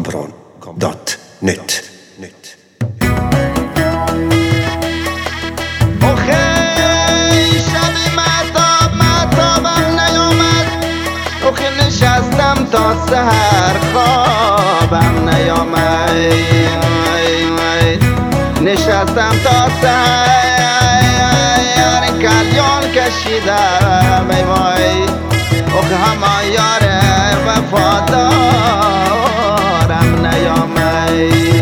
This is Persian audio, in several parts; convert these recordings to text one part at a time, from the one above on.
kamran.net. نشستم تا سحر خوابم نیامد، نشستم تا سحر کلیان کشیدم ای وای، آخه همه یار وفادارم نیامد.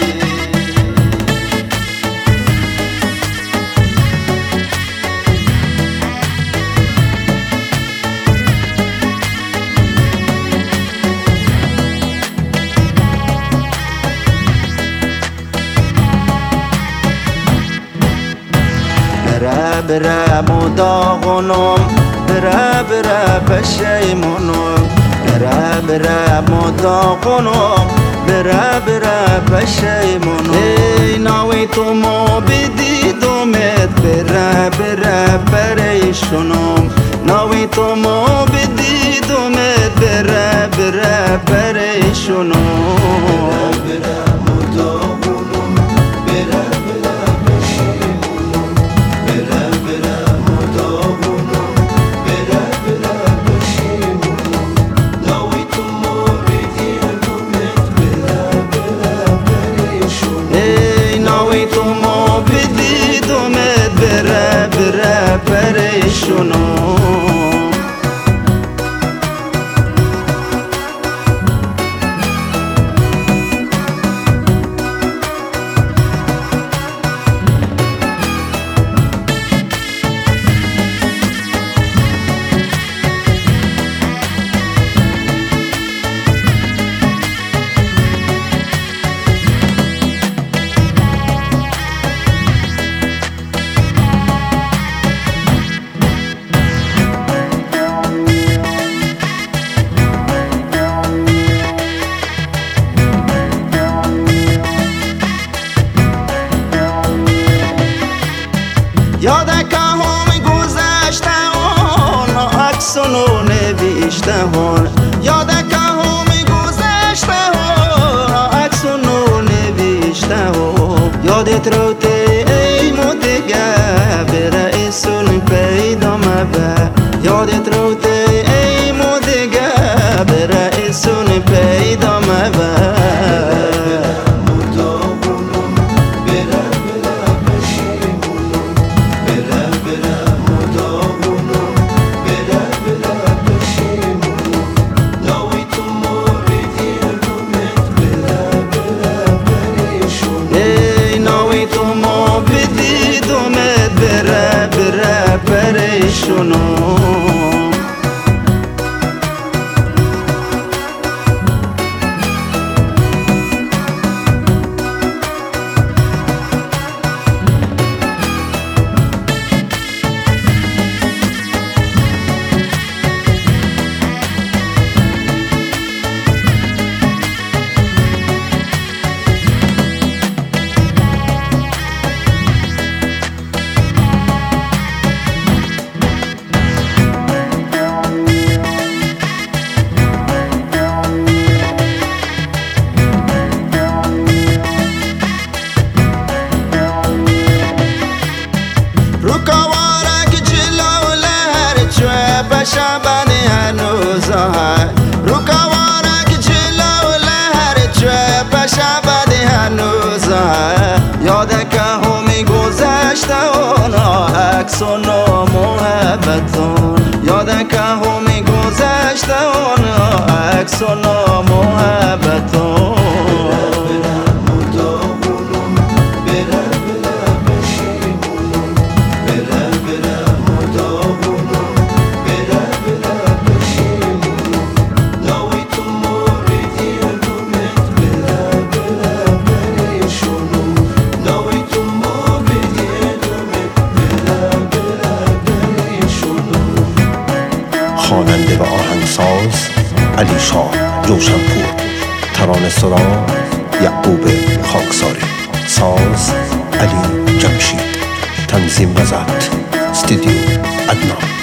بره مداغنم، بره پشیمونم، بره مداغنم، بره پشیمونم. ای ناوی تو ما بدیدمت، بره پریشونم، ناوی تو ما بدیدمت، بره پریشونم. یادک هم گذشته هون عکسونو نوشته هون، یادک هم گذشته هون عکسونو نوشته هون. یادت رو ای مدگه بره ایسون پیدا مبه، یادت رو ای مدگه بره ایسون پیدا مبه. شبانه هنوزه رو کوارک جلو لهر چوه پشبانه هنوزه. یادک همی گذشته اونا عکسونو محبتون، یادک همی گذشته اونا عکسونو محبتون. خواننده و آهنگساز علی شاه جوشنپور، ترانه سرا یعقوب خاکساری، ساز علی جمشید، تنظیم و ضبط استودیو ادنا.